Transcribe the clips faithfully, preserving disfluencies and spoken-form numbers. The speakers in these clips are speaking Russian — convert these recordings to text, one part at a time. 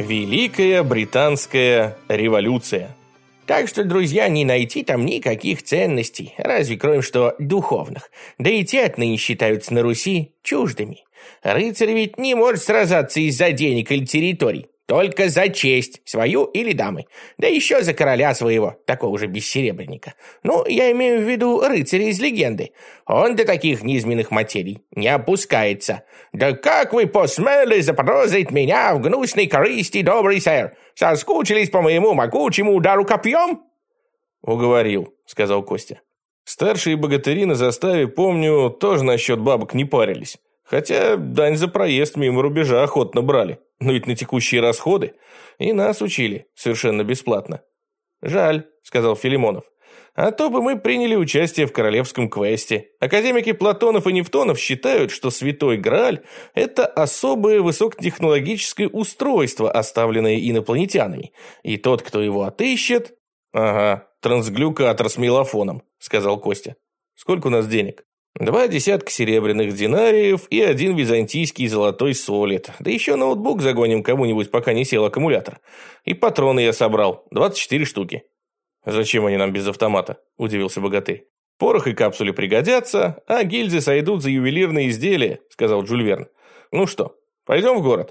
Великая Британская революция. Так что, друзья, не найти там никаких ценностей, разве кроме что духовных. Да и те отныне считаются на Руси чуждыми. Рыцарь ведь не может сражаться из-за денег или территорий, только за честь, свою или дамы. Да еще за короля своего, такого же бессеребренника. Ну, я имею в виду рыцаря из легенды. Он до таких низменных материй не опускается. «Да как вы посмели заподозрить меня в гнусной корысти, добрый сэр? Соскучились по моему могучему удару копьем?» «Уговорил», — сказал Костя. «Старшие богатыри на заставе, помню, тоже насчет бабок не парились. Хотя дань за проезд мимо рубежа охотно брали. Но ведь на текущие расходы. И нас учили совершенно бесплатно». «Жаль», — сказал Филимонов. «А то бы мы приняли участие в королевском квесте. Академики Платонов и Нефтонов считают, что Святой Грааль – это особое высокотехнологическое устройство, оставленное инопланетянами. И тот, кто его отыщет...» «Ага, трансглюкатор с мелофоном», – сказал Костя. «Сколько у нас денег?» «Два десятка серебряных динариев и один византийский золотой солид. Да еще ноутбук загоним кому-нибудь, пока не сел аккумулятор. И патроны я собрал, двадцать четыре штуки». «Зачем они нам без автомата?» – удивился богатырь. «Порох и капсули пригодятся, а гильзы сойдут за ювелирные изделия», – сказал Жюль Верн. «Ну что, пойдем в город?»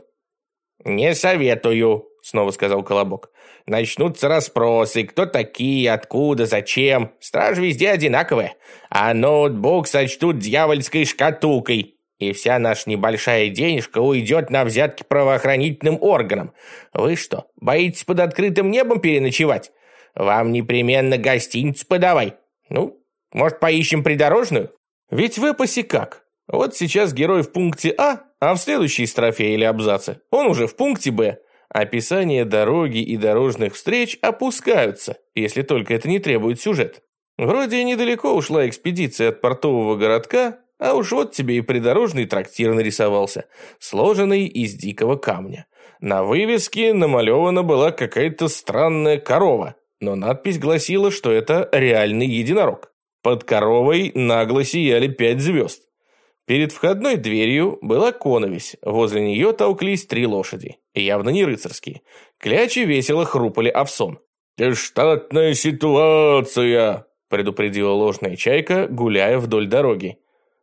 «Не советую», – снова сказал Колобок. «Начнутся расспросы, кто такие, откуда, зачем. Стражи везде одинаковые, а ноутбук сочтут дьявольской шкатулкой, и вся наша небольшая денежка уйдет на взятки правоохранительным органам. Вы что, боитесь под открытым небом переночевать? Вам непременно гостиницу подавай. Ну, может, поищем придорожную?» «Ведь в эпосе как? Вот сейчас герой в пункте А, а в следующей строфе или абзаце он уже в пункте Б. Описание дороги и дорожных встреч опускаются, если только это не требует сюжет. Вроде недалеко ушла экспедиция от портового городка, а уж вот тебе и придорожный трактир нарисовался, сложенный из дикого камня. На вывеске намалевана была какая-то странная корова, но надпись гласила, что это реальный единорог. Под коровой нагло сияли пять звезд. Перед входной дверью была коновесь, возле нее толклись три лошади, явно не рыцарские. Клячи весело хрупали овсом. «Штатная ситуация», – предупредила ложная чайка, гуляя вдоль дороги.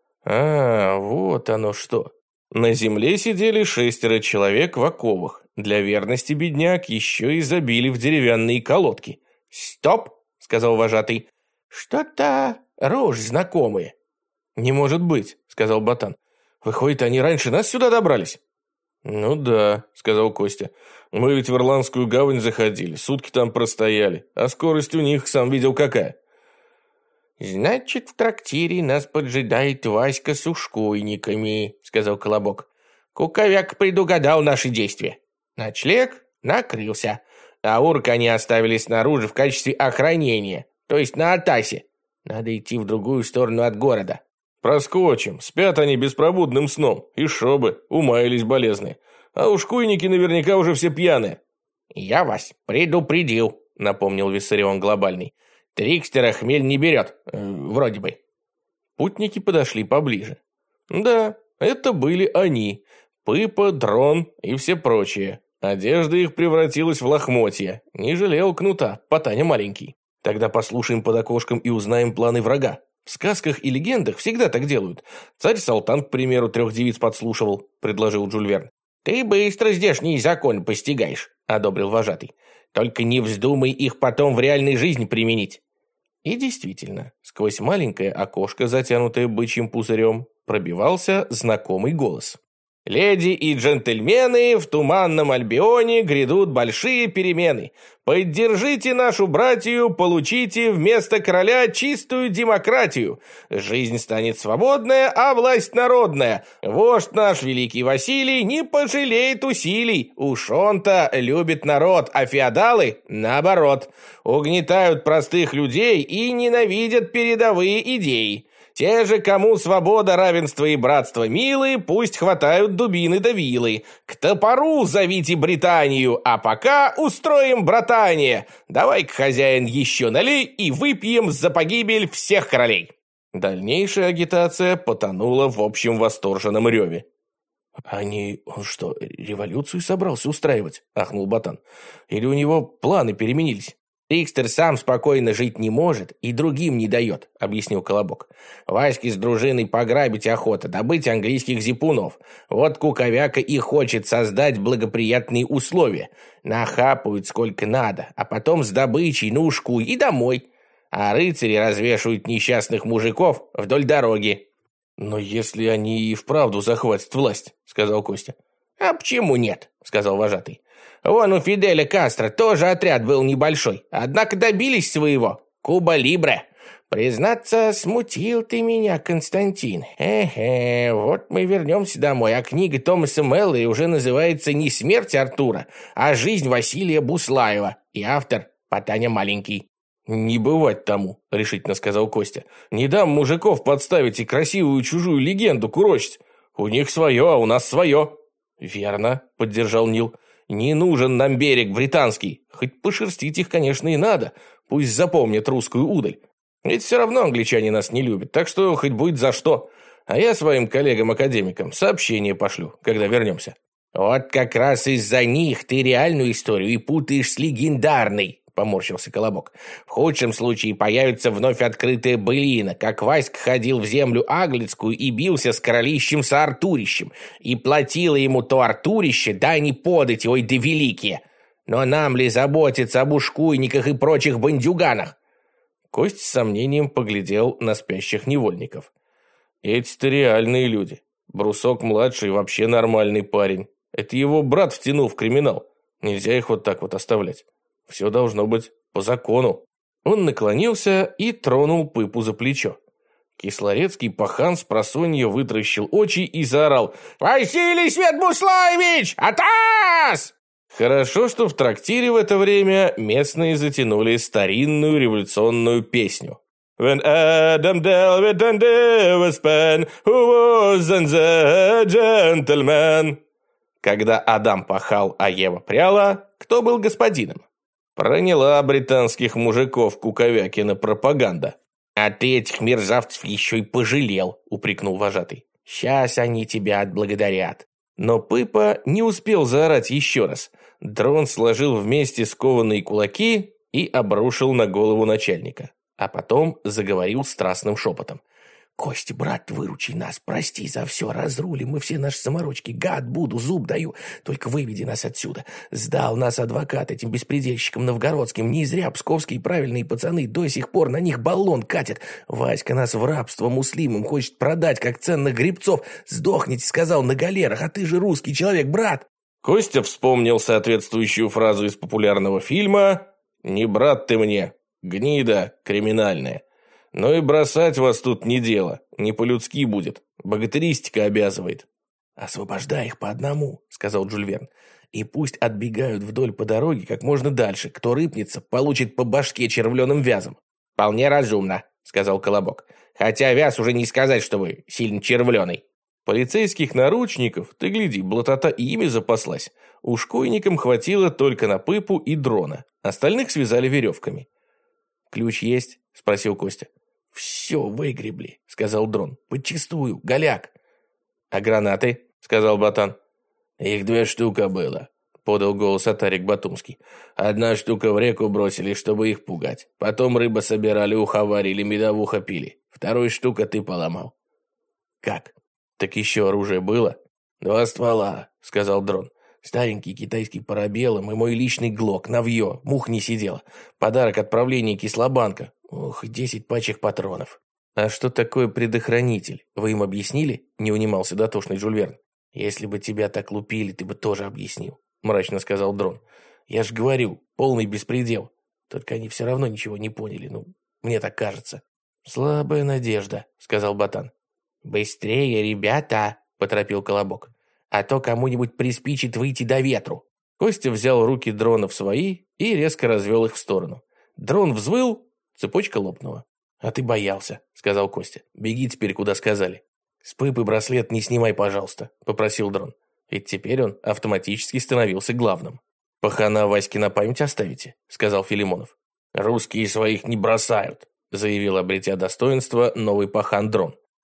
«А, вот оно что». На земле сидели шестеро человек в оковах. Для верности бедняк еще и забили в деревянные колодки. «Стоп!» – сказал вожатый. «Что-то рожь знакомые». «Не может быть», — сказал Ботан. «Выходит, они раньше нас сюда добрались?» «Ну да», — сказал Костя. «Мы ведь в Ирландскую гавань заходили, сутки там простояли, а скорость у них, сам видел, какая». «Значит, в трактире нас поджидает Васька с ушкуйниками», — сказал Колобок. «Куковяк предугадал наши действия. Ночлег накрылся, а урка они оставили снаружи в качестве охранения, то есть на Атасе. Надо идти в другую сторону от города». «Проскочим, спят они беспробудным сном, и шо бы, умаялись болезные. А ушкуйники наверняка уже все пьяные». «Я вас предупредил», — напомнил Виссарион Глобальный. «Трикстера хмель не берет, э, вроде бы». Путники подошли поближе. Да, это были они, Пыпа, Дрон и все прочие. Одежда их превратилась в лохмотья, не жалел кнута, Потаня маленький. Тогда послушаем под окошком и узнаем планы врага. В сказках и легендах всегда так делают. Царь Салтан, к примеру, трех девиц подслушивал, предложил Жюль Верн. «Ты быстро здешний закон постигаешь», — одобрил вожатый. «Только не вздумай их потом в реальной жизни применить». И действительно, сквозь маленькое окошко, затянутое бычьим пузырем, пробивался знакомый голос. «Леди и джентльмены, в туманном Альбионе грядут большие перемены. Поддержите нашу братью, получите вместо короля чистую демократию. Жизнь станет свободная, а власть народная. Вождь наш, великий Василий, не пожалеет усилий. Уж он-то любит народ, а феодалы, наоборот, угнетают простых людей и ненавидят передовые идеи. Те же, кому свобода, равенство и братство милы, пусть хватают дубины да вилы. К топору зовите Британию, а пока устроим братание. Давай-ка, хозяин, еще налей и выпьем за погибель всех королей». Дальнейшая агитация потонула в общем восторженном реве. Они, он что, революцию собрался устраивать? Ахнул Ботан. Или у него планы переменились? Рикстер сам спокойно жить не может и другим не дает, объяснил Колобок. Ваське с дружиной пограбить охота, добыть английских зипунов. Вот Куковяка и хочет создать благоприятные условия. Нахапают сколько надо, а потом с добычей на ушку и домой. А рыцари развешивают несчастных мужиков вдоль дороги. «Но если они и вправду захватят власть», — сказал Костя. «А почему нет?» — сказал вожатый. «Вон у Фиделя Кастро тоже отряд был небольшой, однако добились своего. Куба Либре. Признаться, смутил ты меня, Константин. Эхе, вот мы вернемся домой, а книга Томаса Мэллоу уже называется не «Смерть Артура», а «Жизнь Василия Буслаева», и автор Потаня Маленький». «Не бывать тому», — решительно сказал Костя. «Не дам мужиков подставить и красивую чужую легенду курочить. У них свое, а у нас свое». «Верно», — поддержал Нил. «Не нужен нам берег британский. Хоть пошерстить их, конечно, и надо. Пусть запомнят русскую удаль. Ведь все равно англичане нас не любят, так что хоть будет за что. А я своим коллегам-академикам сообщение пошлю, когда вернемся». «Вот как раз из-за них ты реальную историю и путаешь с легендарной», — поморщился Колобок. «В худшем случае появится вновь открытая былина, как Васька ходил в землю Аглицкую и бился с королищем Артурищем, и платило ему то Артурище, да не подать, ой да великие. Но нам ли заботиться об ушкуйниках и прочих бандюганах?» Кость с сомнением поглядел на спящих невольников. «Эти-то реальные люди. Брусок-младший вообще нормальный парень. Это его брат втянул в криминал. Нельзя их вот так вот оставлять. Все должно быть по закону». Он наклонился и тронул Пыпу за плечо. Кислорецкий пахан с просонья вытращил очи и заорал: «Василий Светбуслаевич, атас!» Хорошо, что в трактире в это время местные затянули старинную революционную песню. When Adam dealt with an Span, who wasn't the gentleman. Когда Адам пахал, а Ева пряла, кто был господином? Проняла британских мужиков Куковякина пропаганда. «А ты этих мерзавцев еще и пожалел», — упрекнул вожатый. «Сейчас они тебя отблагодарят». Но Пыпа не успел заорать еще раз. Дрон сложил вместе скованные кулаки и обрушил на голову начальника. А потом заговорил страстным шепотом. «Костя, брат, выручи нас, прости за все, разрулим мы все наши заморочки, гад буду, зуб даю, только выведи нас отсюда. Сдал нас адвокат этим беспредельщикам новгородским, не зря псковские правильные пацаны до сих пор на них баллон катят. Васька нас в рабство муслимам хочет продать, как ценных гребцов. Сдохните, сказал, на галерах, а ты же русский человек, брат». Костя вспомнил соответствующую фразу из популярного фильма «Не брат ты мне, гнида криминальная». Но и бросать вас тут не дело, не по-людски будет, богатыристика обязывает. «Освобождай их по одному», — сказал Жюль Верн, «и пусть отбегают вдоль по дороге как можно дальше. Кто рыпнется, получит по башке червленым вязом». «Вполне разумно», — сказал Колобок, «хотя вяз уже не сказать, чтобы сильно червленый». Полицейских наручников, ты гляди, блатота и ими запаслась. Ушкуйникам хватило только на Пыпу и Дрона, остальных связали веревками. «Ключ есть?» — спросил Костя. «Все выгребли», — сказал Дрон. «Подчистую, голяк». «А гранаты?» — сказал Ботан. «Их две штуки было», — подал голос Атарик Батумский. «Одна штука в реку бросили, чтобы их пугать. Потом рыба собирали, ухо варили, медовуха пили. Вторую штука ты поломал». «Как? Так еще оружие было?» «Два ствола», — сказал Дрон. «Старенький китайский парабеллум и мой личный глок, навье, мух не сидела. Подарок отправления Кислобанка. Ох, десять пачек патронов». «А что такое предохранитель? Вы им объяснили?» — не унимался дотошный Жюль Верн. «Если бы тебя так лупили, ты бы тоже объяснил», — мрачно сказал Дрон. «Я ж говорю, полный беспредел. Только они все равно ничего не поняли, ну, мне так кажется». «Слабая надежда», — сказал Ботан. «Быстрее, ребята», — поторопил Колобок. «А то кому-нибудь приспичит выйти до ветру». Костя взял руки Дрона в свои и резко развел их в сторону. Дрон взвыл, цепочка лопнула. «А ты боялся», — сказал Костя. «Беги теперь, куда сказали». «С Пыпы браслет не снимай, пожалуйста», — попросил Дрон. Ведь теперь он автоматически становился главным. «Пахана Ваське на память оставите», — сказал Филимонов. «Русские своих не бросают», — заявил, обретя достоинство, новый пахан Дрон.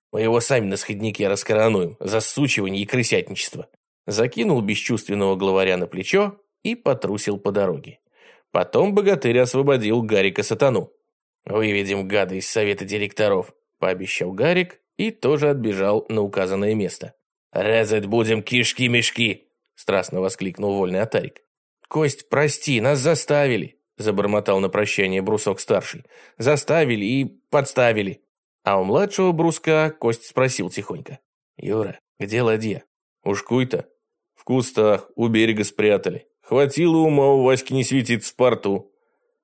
Мы его сами на сходнике раскоронуем за сучивание и крысятничество. Закинул бесчувственного главаря на плечо и потрусил по дороге. Потом богатырь освободил Гарика Сатану. «Выведем гада из совета директоров», – пообещал Гарик и тоже отбежал на указанное место. «Резать будем кишки-мешки», – страстно воскликнул вольный Атарик. «Кость, прости, нас заставили», – забормотал на прощание Брусок-старший. «Заставили и подставили». А у младшего Бруска Кость спросил тихонько. «Юра, где ладья?» «Уж куй-то. В кустах, у берега спрятали. Хватило ума у Васьки не светиться в порту.